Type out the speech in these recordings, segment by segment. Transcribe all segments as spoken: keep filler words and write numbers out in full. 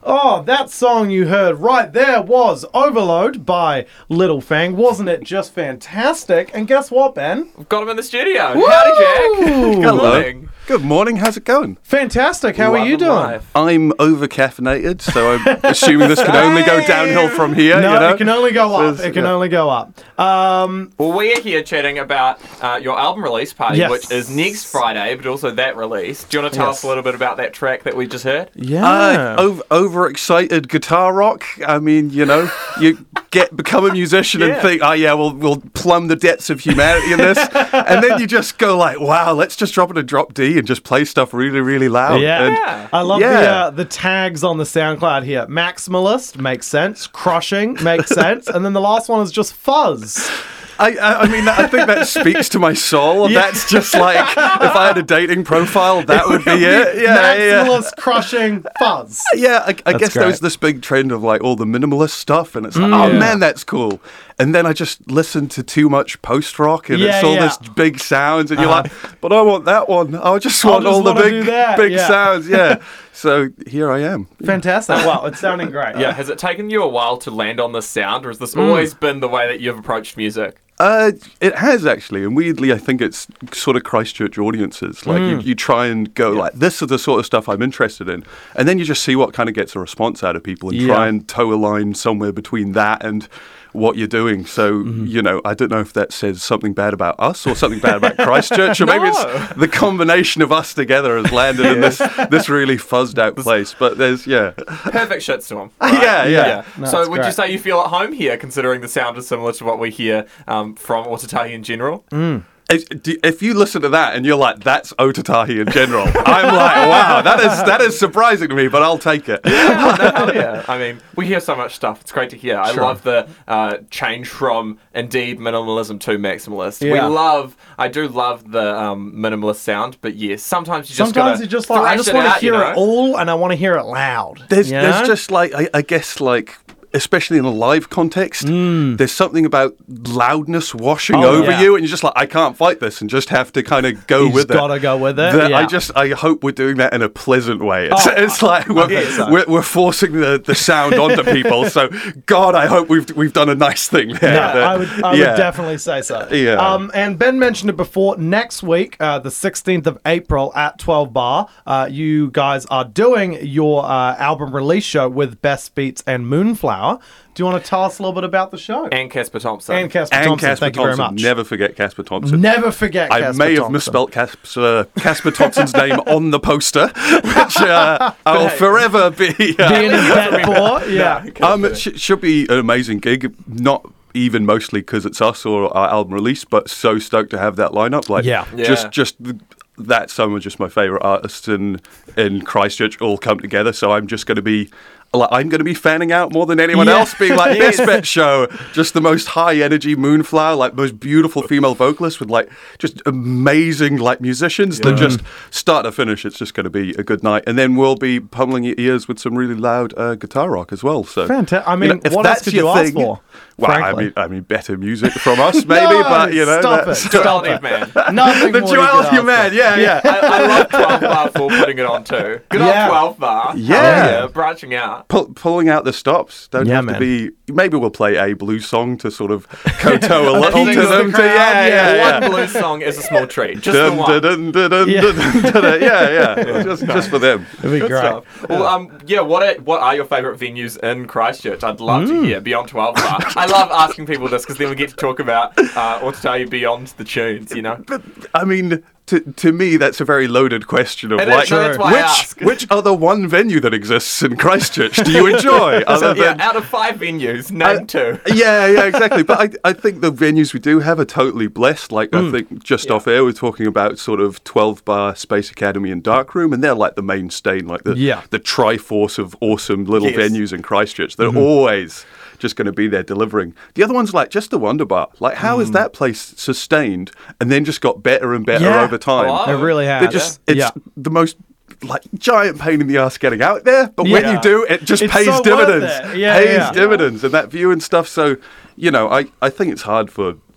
Oh, that song you heard right there was Overload by Little Fang. Wasn't it just fantastic? And guess what, Ben? We've got him in the studio. Woo! Howdy, Jack. Good Hello. morning. Good morning. How's it going? Fantastic. How Love are you of doing? life. I'm over caffeinated, so I'm assuming this can only go downhill from here. No, you know? it can only go up. Says- It can yeah. only go up. Um, Well, we're here chatting about uh, your album release party, Yes. which is next Friday, but also that release. Do you want to tell Yes. us a little bit about that track that we just heard? yeah. Uh, over, overexcited guitar rock. I mean, you know, you get become a musician Yeah. and think, oh yeah, we'll we'll plumb the depths of humanity in this, and then you just go like, wow, let's just drop it a drop D and just play stuff really, really loud. Yeah. And Yeah. I love the Yeah. uh, the tags on the SoundCloud here. Maximalist makes sense. Crushing makes sense. And then the last one is just fuzz. I, I, I mean, I think that speaks to my soul. Yeah. That's just like, if I had a dating profile, that would be it. Yeah, yeah. Maximalist crushing fuzz. Yeah, I, I guess there great. was this big trend of like all the minimalist stuff, and it's like, Mm. oh Yeah. man, that's cool. And then I just listened to too much post rock, and Yeah, it's all yeah. this big sounds, and you're Uh-huh. like, but I want that one. I just I want just all the wanna do big, that, big yeah. sounds. Yeah. So here I am. Fantastic. Wow, it's sounding great. Yeah, has it taken you a while to land on this sound, or has this Mm. always been the way that you've approached music? Uh, it has actually, and weirdly, I think it's sort of Christchurch audiences. Like Mm. you, you try and go like, this is the sort of stuff I'm interested in, and then you just see what kind of gets a response out of people, and Yeah. try and toe a line somewhere between that and what you're doing. So Mm-hmm. you know, I don't know if that says something bad about us or something bad about Christchurch, or maybe No. it's the combination of us together has landed in this this really fuzzed out place. But there's yeah, Perfect shitstorm. yeah, yeah. No, so it's would you great. say you feel at home here, considering the sound is similar to what we hear um, from Otatahi in general? If, do- if you listen to that and you're like, that's Otatahi in general, I'm like, wow, that is that is surprising to me, but I'll take it. Oh, yeah. I mean, we hear so much stuff. It's great to hear. I Sure. love the uh, change from indeed minimalism to maximalist. We Yeah. love, I do love the um, minimalist sound, but yes, sometimes you just Sometimes gotta you just like, I thrash just it want to out, you hear know? it all, and I want to hear it loud. There's you there's know? just like I, I guess like especially in a live context, there's something about loudness washing Oh, over yeah. you, and you're just like, I can't fight this, and just have to kind of go You with just it. gotta go with it, That yeah. I just I hope we're doing that in a pleasant way. It's, Oh, it's like we're, think so. we're we're forcing the, the sound onto people. So God, I hope we've we've done a nice thing there. No, That- I would, I yeah. would definitely say so. Yeah. Um, and Ben mentioned it before. Next week, uh, the sixteenth of April at twelve Bar, uh, you guys are doing your uh, album release show with Best Beats and Moonflower. Do you want to tell us a little bit about the show? And Casper Thompson. And Casper And Thompson, Casper thank Thompson. you very much. Never forget Casper Thompson. Never forget I Casper may have Thompson. misspelt Casper, Casper Thompson's name on the poster, which uh, I'll forever be. Uh, Being in debt for, yeah. um, it sh- should be an amazing gig. Not even mostly because it's us or our album release, but so stoked to have that lineup. Like, Yeah. Yeah. just just th- that some are just my favorite artists in in Christchurch all come together. So I'm just going to be. Like, I'm going to be fanning out more than anyone Yeah. else, being like, Best Bet Show, just the most high energy Moonflower, like most beautiful female vocalists with like just amazing like musicians that just start to finish. It's just going to be a good night, and then we'll be pummeling your ears with some really loud uh, guitar rock as well. So Fantastic. I you mean, know, if what else that's could your you ask thing- for? Well, I frankly? mean, I mean, better music from us, maybe, No, but you know, stop that's it. Stop Duality it. man. Nothing the more you duality could of man. ask for. Yeah, yeah. I, I love twelve bar for putting it on too. Good Yeah. old twelve bar. Yeah. Oh, branching out. Pull, pulling out the stops. Don't Yeah, have man. to be. Maybe we'll play a blues song to sort of kowtow a little Appease to the them. To, crowd, yeah, yeah, yeah. yeah. One blues song is a small treat. Just Dun, the one. dun, dun, dun, Yeah. dun, dun, dun, dun. Yeah, yeah. Just, just for them. It'd be Good great. stuff. Well, um, yeah. What are what are your favourite venues in Christchurch? I'd love Mm. to hear Beyond twelve Bar. I love asking people this because then we get to talk about uh, or to tell you beyond the tunes. You know. But I mean, to to me, that's a very loaded question of And like, that's- that's why I ask. which which other one venue that exists in Christchurch do you enjoy? Other Yeah, than out of five venues, name Uh, two. yeah, yeah, exactly. But I, I think the venues we do have are totally blessed. Like, Mm. I think just Yeah. off air, we're talking about sort of twelve Bar, Space Academy, and Darkroom, and they're like the mainstay, like the Yeah. the triforce of awesome little Yes. venues in Christchurch. They're Mm-hmm. always just going to be there delivering. The other one's like just the Wonder Bar. Like, how Mm. is that place sustained and then just got better and better Yeah. over time? Oh, It really has. They're just, it's Yeah. the most like giant pain in the ass getting out there, but when Yeah. you do, it just It's pays so worth dividends. it. Yeah, pays yeah. dividends and that view and stuff. So, you know, I, I think it's hard for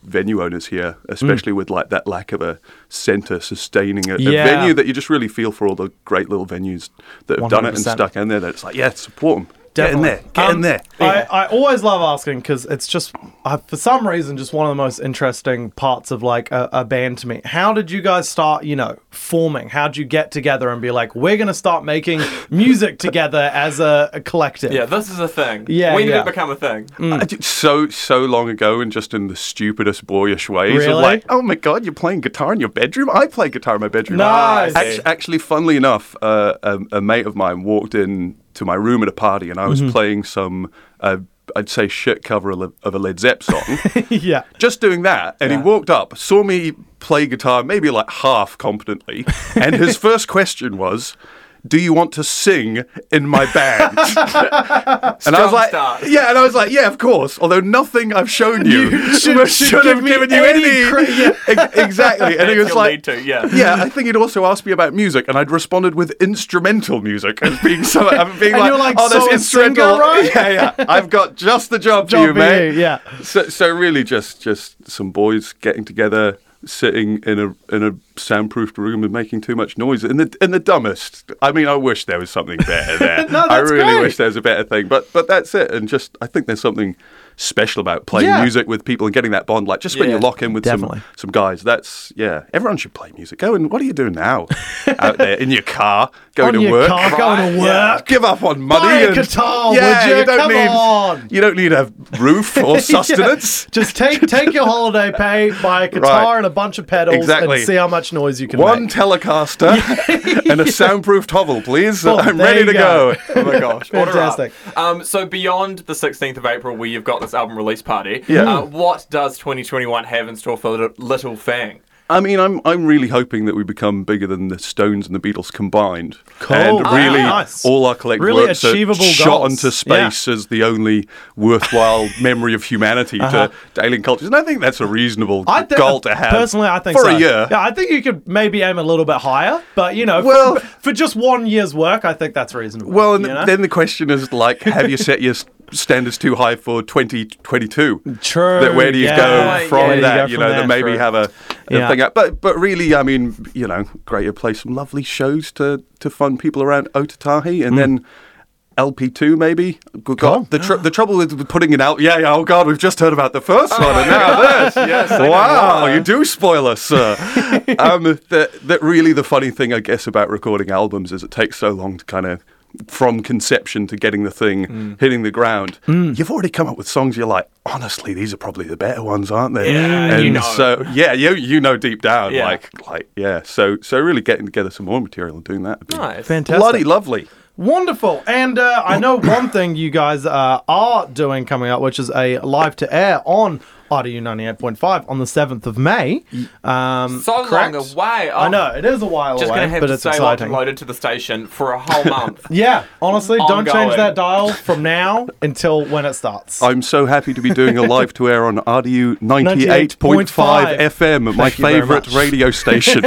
venue owners here, especially with like that lack of a centre sustaining a, a Yeah. venue, that you just really feel for all the great little venues that have done it and one hundred percent. stuck in there. That it's like, yeah, support them. Get in Definitely. there. Get in Um, there. I, I always love asking because it's just, uh, for some reason, just one of the most interesting parts of like a, a band to me. How did you guys start, you know, forming? How did you get together and be like, we're going to start making music together as a, a collective? Yeah, this is a thing. Yeah, when did yeah. it become a thing? I did so so long ago, and just in the stupidest boyish ways Really? of like, oh my god, you're playing guitar in your bedroom? I play guitar in my bedroom. Nice. Actually, actually funnily enough, uh, a, a mate of mine walked in to my room at a party, and I was playing some, uh, I'd say, shit cover of a- of a Led Zepp song. yeah. Just doing that, and Yeah. he walked up, saw me play guitar, maybe like half competently, and his first question was, do you want to sing in my band? And I was Strong like, start. yeah, and I was like, yeah, of course. Although nothing I've shown you, You should- should, should have give me given you any any. cre- yeah. Ex- exactly. And he That's was your like, lead to, yeah. yeah, I think he'd also asked me about music, and I'd responded with instrumental music as being so. I'm being And like, you're like, oh, there's so a instrumental. singer, right? Yeah, yeah. I've got just the job, Job for you, for mate. you, yeah. So, so really, just just some boys getting together, sitting in a in a soundproofed room and making too much noise in the in the dumbest. I mean, I wish there was something better there. No, I that's really great. wish there was a better thing. But but that's it. And just I think there's something special about playing Yeah. music with people and getting that bond. Like just when Yeah, you lock in with definitely. some some guys, that's yeah. Everyone should play music. Go and what are you doing now? Out there in your car, going On to your work. car, going to Right, yeah. work. Give up on money. Buy a and, guitar, yeah, would you? don't Come need, on. You don't need a roof or sustenance. Yeah. Just take take your holiday pay, buy a guitar Right. and a bunch of pedals, Exactly. and see how much noise you can One make. Telecaster and a soundproofed hovel, please. Boom, I'm there ready you to go. go. Oh my gosh, order up. Fantastic. Um, so beyond the sixteenth of April, where you've got this album release party, Yeah. uh, what does twenty twenty-one have in store for Little, Little Fang? I mean, I'm I'm really hoping that we become bigger than the Stones and the Beatles combined. Cool. And Ah, really, nice. all our collective Really works are achievable shot goals. into space as the only worthwhile memory of humanity Uh-huh. to alien cultures. And I think that's a reasonable I thi- goal to have. Personally, I think for so. a year. Yeah, I think you could maybe aim a little bit higher, but you know, Well- for, for just one year's work, I think that's reasonable. Well, and you know? then the question is like, have you set your s- standards too high for twenty twenty-two? True. That where do you yeah. go from Where do you that? go You, from know, there? then maybe True. have a, a Yeah. thing. Up. But but really, I mean, you know, great to play some lovely shows to to fun people around Otatahi, and then L P two maybe. We've got Cool. the tr- the trouble with putting it out. Yeah, yeah. Oh God, we've just heard about the first one, and my now gosh, this. yes, I know Wow, more. you do spoil us, sir. um, that that really the funny thing, I guess, about recording albums is it takes so long to kind of. From conception to getting the thing hitting the ground, you've already come up with songs. You're like, honestly, these are probably the better ones, aren't they? Yeah, and you know. so yeah, you you know deep down, Yeah. like like yeah. So so really getting together some more material and doing that would be Nice. Fantastic. bloody lovely. Wonderful. And uh, I know one thing you guys uh, are doing coming up, which is a live to air on R D U ninety-eight point five on the seventh of May. Um, So correct? long away. I know, it is a while Just away, gonna have but to it's stay locked exciting. and loaded to the station for a whole month. Yeah, honestly, don't change Ongoing. that dial from now until when it starts. I'm so happy to be doing a live to air on R D U ninety-eight point five F M, my Thank you very favourite much. radio station.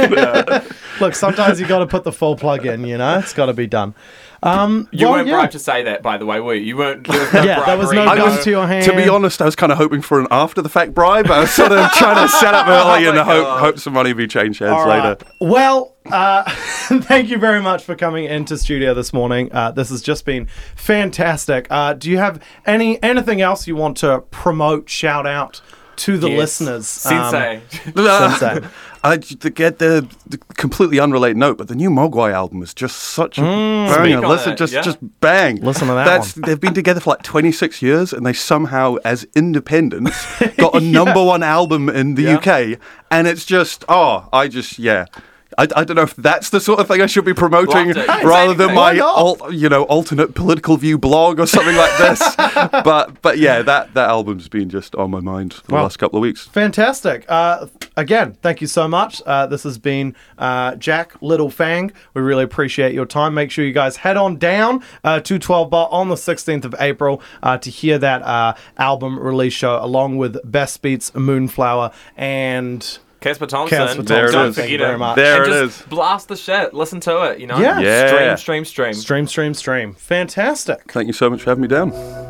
Look, sometimes you got to put the full plug in, you know? It's got to be done. Um, You well, weren't yeah. bribed to say that, by the way, were you? You weren't. There was no Yeah, there was no bribery, gun to your hand. To be honest, I was kind of hoping for an after-the-fact bribe. I was sort of trying to set up early Oh and my hope, God. hope some money would be changed hands All later. right. Well, uh, thank you very much for coming into studio this morning. Uh, this has just been fantastic. Uh, do you have any anything else you want to promote, shout out to the Yes. listeners? Um, Sensei. Sensei. I to get the, the completely unrelated note, but the new Mogwai album is just such a Speak banger. on Listen, it, just yeah. just bang. Listen to that That's one. they've been together for like twenty-six years, and they somehow, as independents, got a number one album in the Yeah. U K, and it's just oh, I just yeah. I, I don't know if that's the sort of thing I should be promoting Loved it. Hey, rather same than thing. my Why not? alt, you know alternate political view blog or something like this. but but yeah, that that album's been just on my mind for the Well, last couple of weeks. Fantastic. Uh, again, thank you so much. Uh, this has been uh, Jack Little Fang. We really appreciate your time. Make sure you guys head on down uh, to twelve Bar on the sixteenth of April uh, to hear that uh, album release show along with Best Beats, Moonflower, and... Casper Thompson. Casper There it Don't is. forget Thank you very him. much. There and it just is. blast the shit. Listen to it, you know? Yeah. Yeah. Stream, stream, stream. Stream, stream, stream. Fantastic. Thank you so much for having me down.